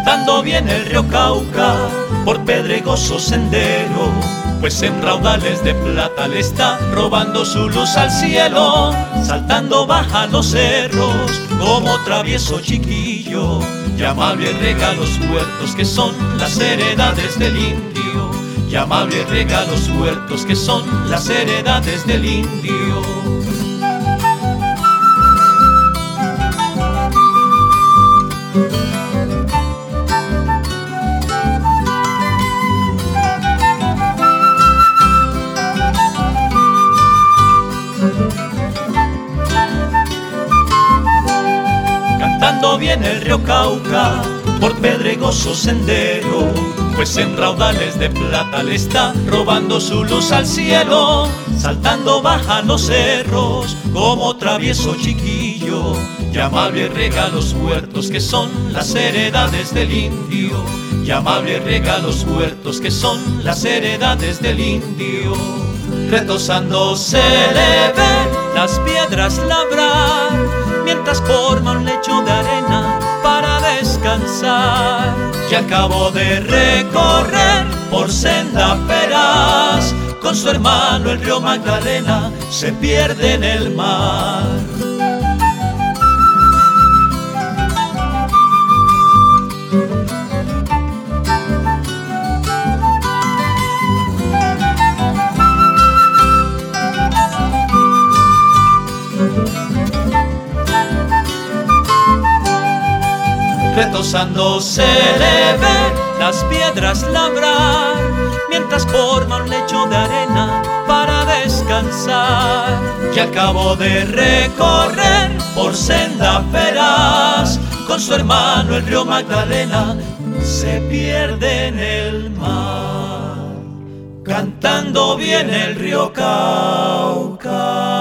cantando viene el río Cauca por pedregoso sendero, pues en raudales de plata le está robando su luz al cielo, saltando baja los cerros como travieso chiquillo, y amable riega los huertos que son las heredades del indio, y amable riega los huertos que son las heredades del indio. Cantando viene el río Cauca por pedregoso sendero, pues en raudales de plata le está robando su luz al cielo, saltando baja los cerros como travieso chiquillo, y amable riega los huertos que son las heredades del indio, y amable riega los huertos que son las heredades del indio. Retozando se le ven las piedras labrar, mientras forma un lecho de arena para descansar. Y acabó de recorrer por senda feraz, con su hermano el río Magdalena se pierde en el mar. Retozando se le ven las piedras labrar, mientras forma un lecho de arena para descansar. Y acabó de recorrer por senda feraz, con su hermano el río Magdalena se pierde en el mar. Cantando viene el río Cauca.